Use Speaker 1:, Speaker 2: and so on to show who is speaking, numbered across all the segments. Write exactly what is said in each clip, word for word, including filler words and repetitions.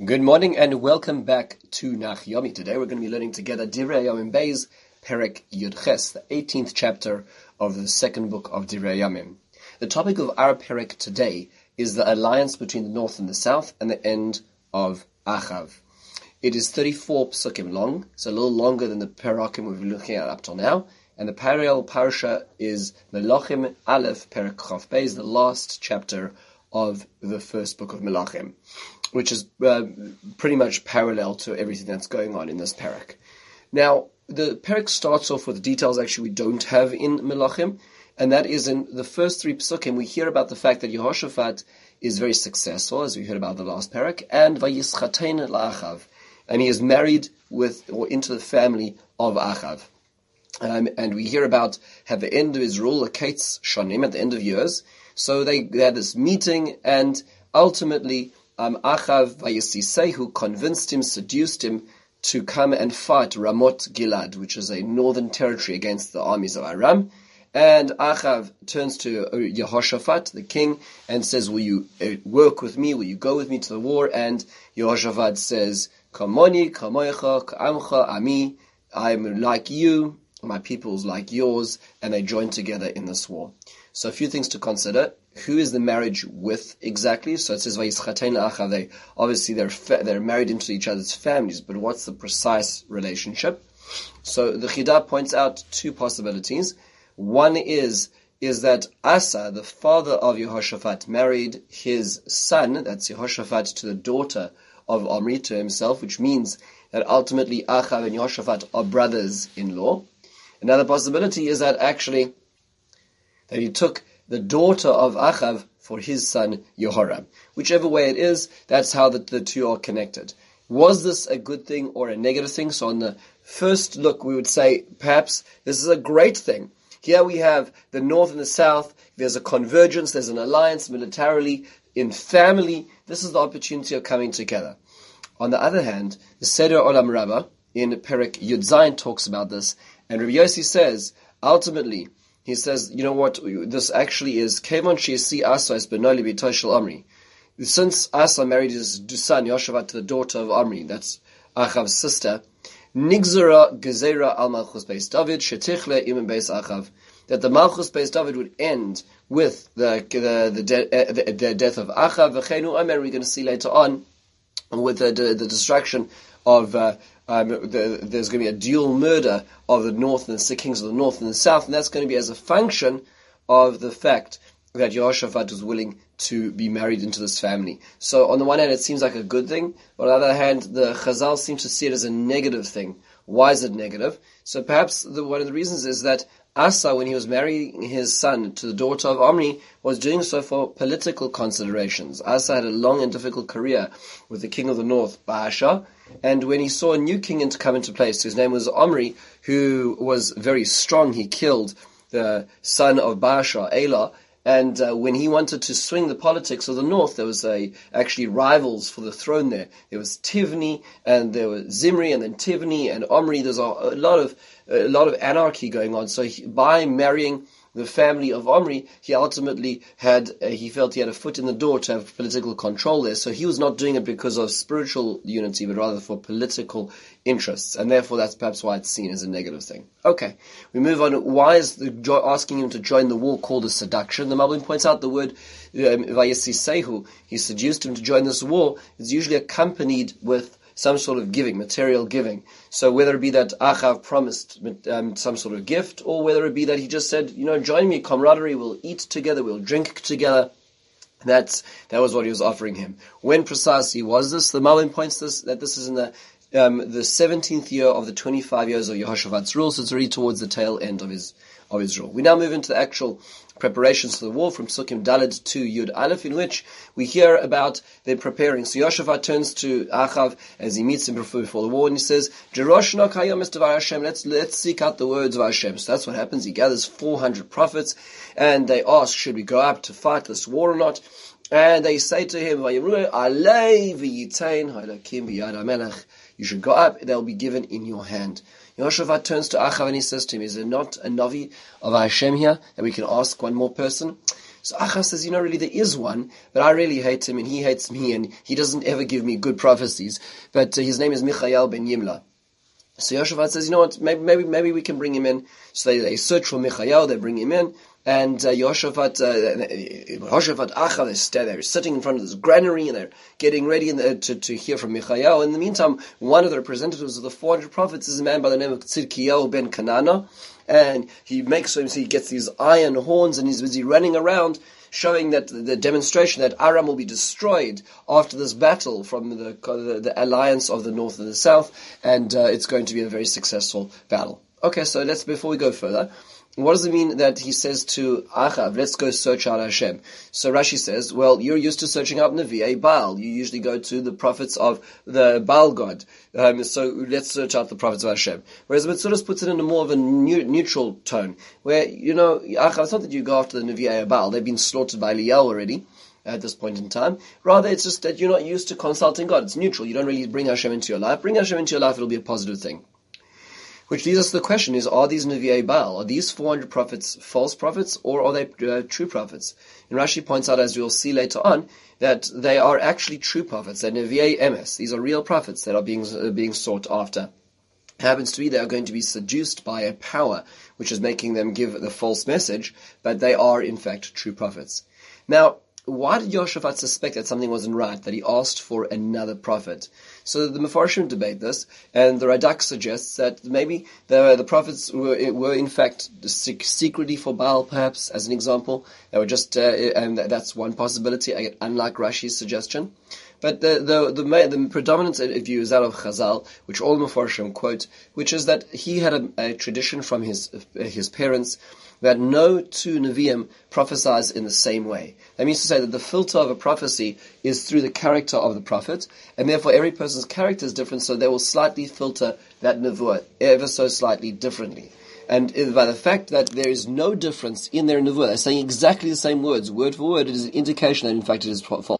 Speaker 1: Good morning and welcome back to Nach Yomi. Today we're going to be learning together Divrei Yamim Beis, Perek Yud Ches, the eighteenth chapter of the second book of Divrei Yamim. The topic of our Perek today is the alliance between the north and the south and the end of Achav. It is thirty-four psukim long. It's a little longer than the Perakim we've been looking at up till now. And the parallel parsha is Melachim Aleph Perek Chav Beis, the last chapter of the first book of Melachim, which is uh, pretty much parallel to everything that's going on in this Perek. Now, the Perek starts off with details actually we don't have in Melachim, and that is in the first three psukim we hear about the fact that Yehoshaphat is very successful, as we heard about the last Perek, and Vayischatein la'Achav, and he is married with or into the family of Achav. Um, and we hear about at the end of his rule, a Kates Shonim, at the end of years. So they, they had this meeting, and ultimately um, Achav Vayisisehu convinced him, seduced him to come and fight Ramot Gilad, which is a northern territory against the armies of Aram. And Achav turns to Yehoshaphat, the king, and says, will you uh, work with me? Will you go with me to the war? And Yehoshaphat says, Kamoni, Kamoicha, Ka'amcha, Ami, I'm like you, my people's like yours, and they join together in this war. So a few things to consider. Who is the marriage with exactly? So it says Vayischatein la'Achav. They obviously they're fa- they're married into each other's families, but what's the precise relationship? So the Chidah points out two possibilities. One is is that Asa, the father of Yehoshaphat, married his son, that's Yehoshaphat, to the daughter of Omri, to himself, which means that ultimately Achav and Yehoshaphat are brothers-in-law. Another possibility is that actually that he took the daughter of Achav for his son Yehoram. Whichever way it is, that's how the, the two are connected. Was this a good thing or a negative thing? So on the first look, we would say perhaps this is a great thing. Here we have the north and the south. There's a convergence, there's an alliance militarily, in family. This is the opportunity of coming together. On the other hand, the Seder Olam Rabbah in Perek Yud Zayin talks about this, and Rabbi Yossi says, ultimately, he says, you know what, this actually is, Kevon Shesi Asa es benoli b'toshel Omri. Since Asa married his son, Yehoshaphat, to the daughter of Omri, that's Achav's sister, Nigzera Gezerah al Malchus Beis David, Shetichle Imam Beis Achav, that the Malchus Beis David would end with the the the, de- uh, the, the death of Achav. V'cheinu Omer, we're going to see later on, with the the, the destruction of uh, um, the, there's going to be a dual murder of the north and the kings of the north and the south, and that's going to be as a function of the fact that Yehoshaphat was willing to be married into this family. So on the one hand, it seems like a good thing, but on the other hand, the Chazal seems to see it as a negative thing. Why is it negative? So perhaps the, one of the reasons is that Asa, when he was marrying his son to the daughter of Omri, was doing so for political considerations. Asa had a long and difficult career with the king of the north, Baasha, and when he saw a new king to come into place, his name was Omri, who was very strong. He killed the son of Baasha, Elah, and uh, when he wanted to swing the politics of the north, there was a, actually rivals for the throne there. There was Tivni, and there was Zimri, and then Tivni, and Omri. There's a, a lot of a lot of anarchy going on. So he, by marrying the family of Omri, he ultimately had, uh, he felt he had a foot in the door to have political control there. So he was not doing it because of spiritual unity, but rather for political interests. And therefore that's perhaps why it's seen as a negative thing. Okay, we move on. Why is the jo- asking him to join the war called a seduction? The Malbim points out the word, um, Vayisisehu, he seduced him to join this war, is usually accompanied with some sort of giving, material giving. So whether it be that Achav promised um, some sort of gift, or whether it be that he just said, you know, join me, camaraderie, we'll eat together, we'll drink together. That's that was what he was offering him. When precisely was this? The Malbim points this that this is in the um, the seventeenth year of the twenty-five years of Yehoshaphat's rule, so it's already towards the tail end of his of his rule. We now move into the actual preparations for the war from Sukkim Dalet to Yud Aleph, in which we hear about them preparing. So Yehoshaphat turns to Achav as he meets him before, before the war, and he says, "Jeroshna kayom es devar Hashem." Let's let's seek out the words of Hashem. So that's what happens. He gathers four hundred prophets, and they ask, "Should we go up to fight this war or not?" And they say to him, "Vayimru alei v'yitain ha'elakim b'yad hamelech." You should go up; they'll be given in your hand. Yehoshaphat turns to Achav and he says to him, is there not a Navi of Hashem here that we can ask one more person? So Achav says, you know, really there is one, but I really hate him and he hates me and he doesn't ever give me good prophecies. But uh, his name is Michael ben Yimla. So Yehoshaphat says, you know what, maybe maybe, maybe we can bring him in. So they, they search for Michael, they bring him in. And uh, Yehoshaphat, uh, Yehoshaphat, Achav, they're, st- they're sitting in front of this granary and they're getting ready in the, to, to hear from Michael. In the meantime, one of the representatives of the four hundred prophets is a man by the name of Tzidkiyahu ben Kanana. And he makes him, so he gets these iron horns and he's busy running around, showing that the demonstration that Aram will be destroyed after this battle from the the, the alliance of the north and the south, and uh, it's going to be a very successful battle. Okay, so let's, before we go further, what does it mean that he says to Achav, let's go search out Hashem? So Rashi says, well, you're used to searching out Nevi'ei Baal. You usually go to the prophets of the Baal god. Um, so let's search out the prophets of Hashem. Whereas Metzudas puts it in a more of a new, neutral tone, where, you know, Achav, it's not that you go after the Nevi'ei Baal. They've been slaughtered by Eliyahu already at this point in time. Rather, it's just that you're not used to consulting God. It's neutral. You don't really bring Hashem into your life. Bring Hashem into your life, it'll be a positive thing. Which leads us to the question is, are these Nevi'ei Baal, are these four hundred prophets false prophets, or are they uh, true prophets? And Rashi points out, as we'll see later on, that they are actually true prophets. They're Nevi'ei Emes. These are real prophets that are being uh, being sought after. It happens to be they are going to be seduced by a power which is making them give the false message, but they are in fact true prophets. Now, why did Yehoshaphat suspect that something wasn't right, that he asked for another prophet? So the Mefarshim debate this, and the Radak suggests that maybe the the prophets were were in fact secretly for Baal, perhaps, as an example. They were just, uh, and that's one possibility, unlike Rashi's suggestion. But the the the, the predominant view is that of Chazal, which all Mefarshim quote, which is that he had a, a tradition from his his parents that no two Nevi'im prophesize in the same way. That means to say that the filter of a prophecy is through the character of the prophet, and therefore every person's character is different, so they will slightly filter that Nevuah ever so slightly differently. And by the fact that there is no difference in their Nevuah, they're saying exactly the same words, word for word, it is an indication that in fact it is false.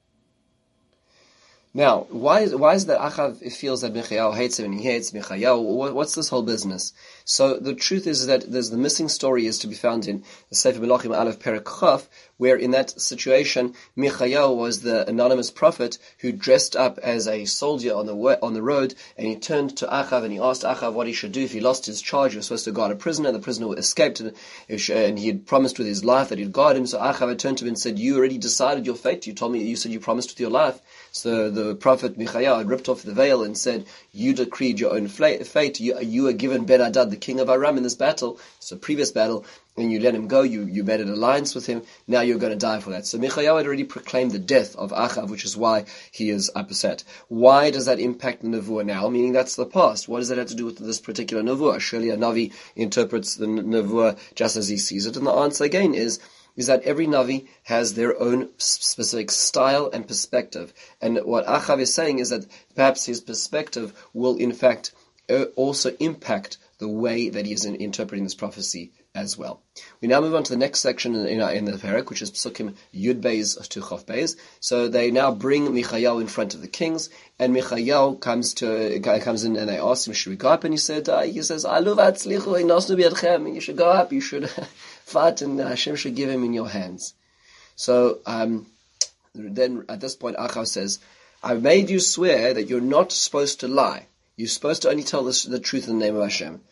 Speaker 1: Now, why is, why is that Achav feels that Michael hates him and he hates Michael? What's this whole business? So the truth is that there's the missing story is to be found in the Sefer Melachim Aleph Perek Chaf, where in that situation, Michael was the anonymous prophet who dressed up as a soldier on the on the road, and he turned to Achav and he asked Achav what he should do if he lost his charge. He was supposed to guard a prisoner, the prisoner escaped, and, and he had promised with his life that he'd guard him. So Achav had turned to him and said, "You already decided your fate. You told me, you said you promised with your life." So the prophet Michael had ripped off the veil and said, "You decreed your own fate. You, you were given Ben Hadad, the king of Aram, in this battle, it's a previous battle, and you let him go. You, you made an alliance with him. Now you're going to die for that." So Michael had already proclaimed the death of Achav, which is why he is upset. Why does that impact the Nevuah now? Meaning that's the past. What does that have to do with this particular Nevuah? Surely a Navi interprets the Nevuah just as he sees it. And the answer again is, is that every Navi has their own specific style and perspective. And what Achav is saying is that perhaps his perspective will in fact uh, also impact the way that he is in interpreting this prophecy as well. We now move on to the next section in, in, in the Perek, which is Psukim Yud Beis to Chof Beis. So they now bring Michael in front of the kings, and Michael comes to comes in and they ask him, "Should we go up?" And he said, uh, he says, "Alu v'atzlichu inasnu biyadchem." You should go up. You should fight, and Hashem should give him in your hands. So um, then, at this point, Achav says, "I've made you swear that you're not supposed to lie. You're supposed to only tell the, the truth in the name of Hashem."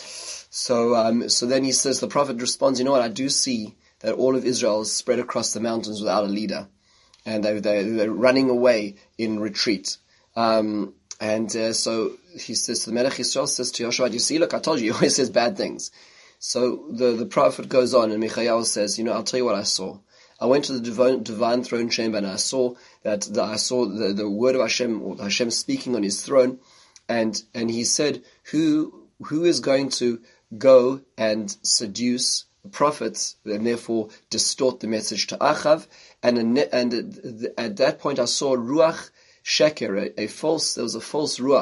Speaker 1: So, um, so then he says, the prophet responds, "You know what? I do see that all of Israel is spread across the mountains without a leader, and they, they, they're running away in retreat." Um, and uh, so he says, the Melech Yisrael says to Yehoshaphat, "You see, look, I told you, he always says bad things." So the, the prophet goes on, and Michael says, "You know, I'll tell you what I saw. I went to the divine, divine throne chamber, and I saw that the, I saw the, the word of Hashem, or Hashem speaking on his throne, and and he said, who who is going to go and seduce the prophets and therefore distort the message to Achav?" And and at that point I saw ruach sheker, a, a false. There was a false ruach.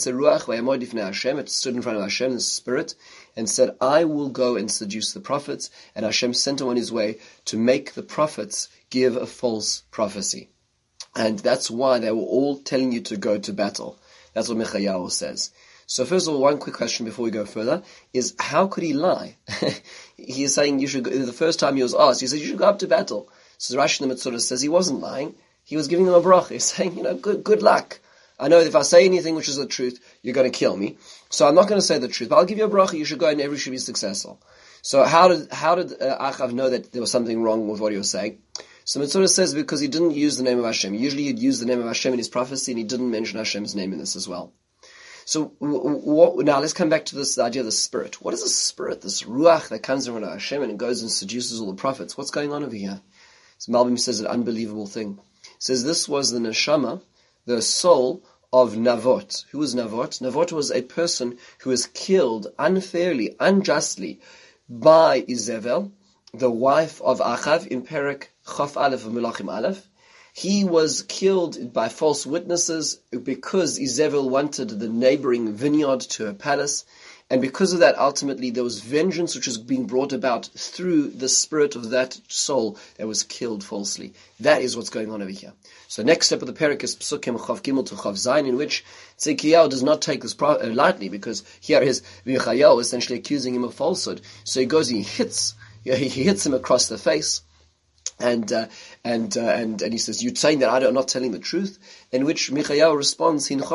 Speaker 1: ruach It stood in front of Hashem, the spirit, and said, "I will go and seduce the prophets." And Hashem sent him on his way to make the prophets give a false prophecy, and that's why they were all telling you to go to battle. That's what Michael says. So first of all, one quick question before we go further is, how could he lie? He is saying you should go, the first time he was asked, he said you should go up to battle. So Rashi the Metzora says he wasn't lying. He was giving them a bracha. He's saying, you know, good good luck. I know if I say anything which is the truth, you're going to kill me. So I'm not going to say the truth, but I'll give you a bracha. You should go and everyone should be successful. So how did how did uh, Achav know that there was something wrong with what he was saying? So Metzora says because he didn't use the name of Hashem. Usually he'd use the name of Hashem in his prophecy, and he didn't mention Hashem's name in this as well. So what, now let's come back to this idea of the spirit. What is the spirit? This ruach that comes from Hashem and it goes and seduces all the prophets. What's going on over here? So Malbim says an unbelievable thing. He says this was the neshama, the soul of Navot. Who was Navot? Navot was a person who was killed unfairly, unjustly by Izebel, the wife of Achav, in Perek Chaf Aleph of Melachim Aleph. He was killed by false witnesses because Izebel wanted the neighboring vineyard to her palace. And because of that, ultimately, there was vengeance which was being brought about through the spirit of that soul that was killed falsely. That is what's going on over here. So next step of the parak is Psukim Chav Gimel to Chav Zayin, in which Tzidkiyahu does not take this pro- uh, lightly, because here is Michayahu essentially accusing him of falsehood. So he goes and he hits, he hits him across the face. And uh, and uh, and and he says, "You're saying that I'm not telling the truth." In which Michayahu responds, "You're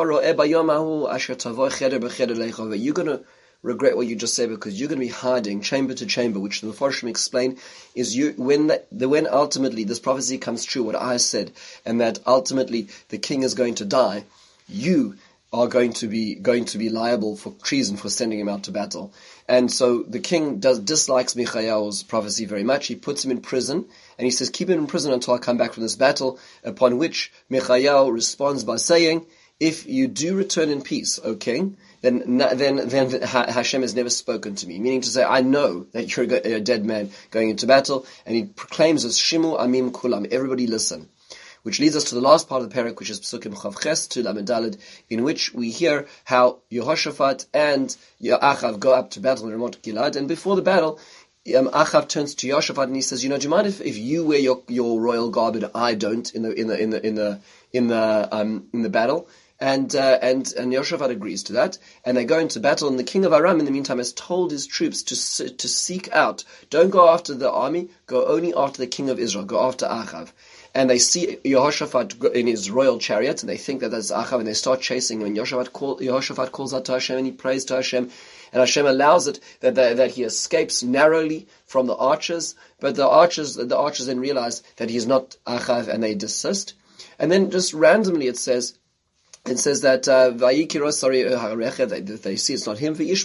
Speaker 1: going to regret what you just said, because you're going to be hiding chamber to chamber." Which the Mefarshim explain is you when the, the when ultimately this prophecy comes true, what I said, and that ultimately the king is going to die, you are going to be going to be liable for treason for sending him out to battle. And so the king does dislikes Michayahu's prophecy very much. He puts him in prison, and he says, "Keep him in prison until I come back from this battle." Upon which Michayahu responds by saying, "If you do return in peace, O king, then then then Hashem has never spoken to me." Meaning to say, I know that you're a dead man going into battle. And he proclaims as Shimu Amim Kulam, everybody listen. Which leads us to the last part of the parak, which is Psukim Chav Ches to Lamed Daled, in which we hear how Yehoshaphat and Achav go up to battle in Ramot Gilad, and before the battle, um, Achav turns to Yehoshaphat and he says, "You know, do you mind if, if you wear your, your royal garb and I don't in the in the in the in the in the um in the battle?" And uh, and and Yehoshaphat agrees to that, and they go into battle. And the king of Aram, in the meantime, has told his troops to to seek out. Don't go after the army. Go only after the king of Israel. Go after Achav. And they see Yehoshaphat in his royal chariot, and they think that that's Achav, and they start chasing him. And Yehoshaphat, call, Yehoshaphat calls out to Hashem, and he prays to Hashem, and Hashem allows it that they, that he escapes narrowly from the archers. But the archers, the archers then realize that he is not Achav, and they desist. And then just randomly it says. It says that uh, they, they see it's not him. There's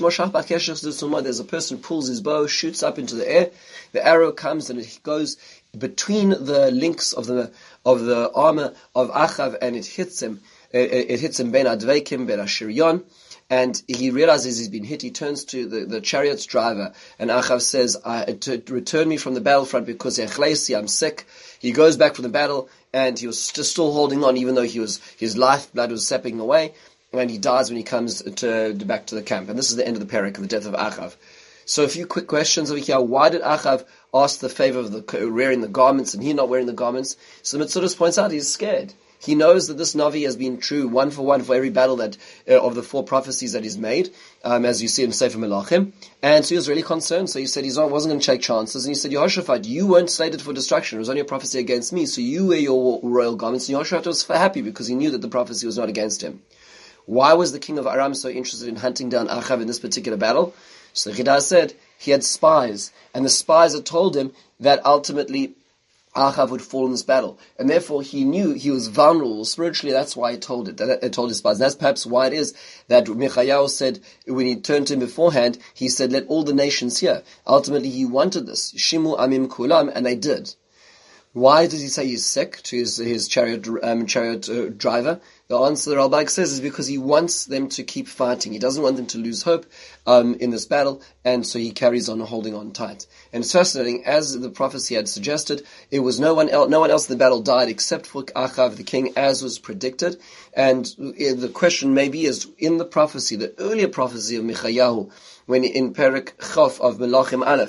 Speaker 1: a person pulls his bow, shoots up into the air. The arrow comes and it goes between the links of the of the armor of Achav, and it hits him. It, it hits him ben adveikim ben ashiryon, and he realizes he's been hit. He turns to the, the chariot's driver, and Achav says, I, to, to "Return me from the battlefront because I'm sick." He goes back from the battle, and he was just still holding on, even though he was his lifeblood was seeping away, and he dies when he comes to, to back to the camp. And this is the end of the parak of the death of Achav. So a few quick questions over here. Why did Achav ask the favor of the wearing the garments and he not wearing the garments? So Metzudas points out he's scared. He knows that this Navi has been true one for one for every battle that uh, of the four prophecies that he's made, um, as you see in Sefer Melachim. And so he was really concerned. So he said he wasn't going to take chances. And he said, Yehoshaphat, you weren't slated for destruction. It was only a prophecy against me. So you wear your royal garments. And Yehoshaphat was happy because he knew that the prophecy was not against him. Why was the king of Aram so interested in hunting down Achav in this particular battle? So Chida said he had spies. And the spies had told him that ultimately Achav would fall in this battle, and therefore he knew he was vulnerable spiritually. That's why he told it. That he told his spies. That's perhaps why it is that Michayahu said when he turned to him beforehand, he said, "Let all the nations hear." Ultimately, he wanted this. Shimu amim kulam, and they did. Why does he say he's sick to his his chariot um, chariot uh, driver? The answer the Ralbag says is because he wants them to keep fighting. He doesn't want them to lose hope um, in this battle, and so he carries on holding on tight. And it's fascinating, as the prophecy had suggested, it was no one else. No one else in the battle died except for Achav the king, as was predicted. And the question maybe is in the prophecy, the earlier prophecy of Michayahu, when in Perek Chof of Melachim Aleph,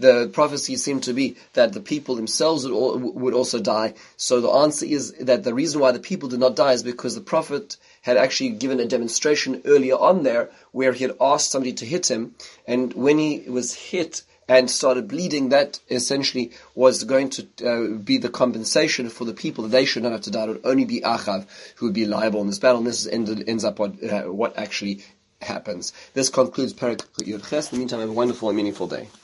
Speaker 1: the prophecy seemed to be that the people themselves would, all, would also die. So the answer is that the reason why the people did not die is because the prophet had actually given a demonstration earlier on there where he had asked somebody to hit him, and when he was hit and started bleeding, that essentially was going to uh, be the compensation for the people, that they should not have to die. It would only be Achav who would be liable in this battle, and this ended, ends up what, uh, what actually happens. This concludes Perek Yud Ches. In the meantime, have a wonderful and meaningful day.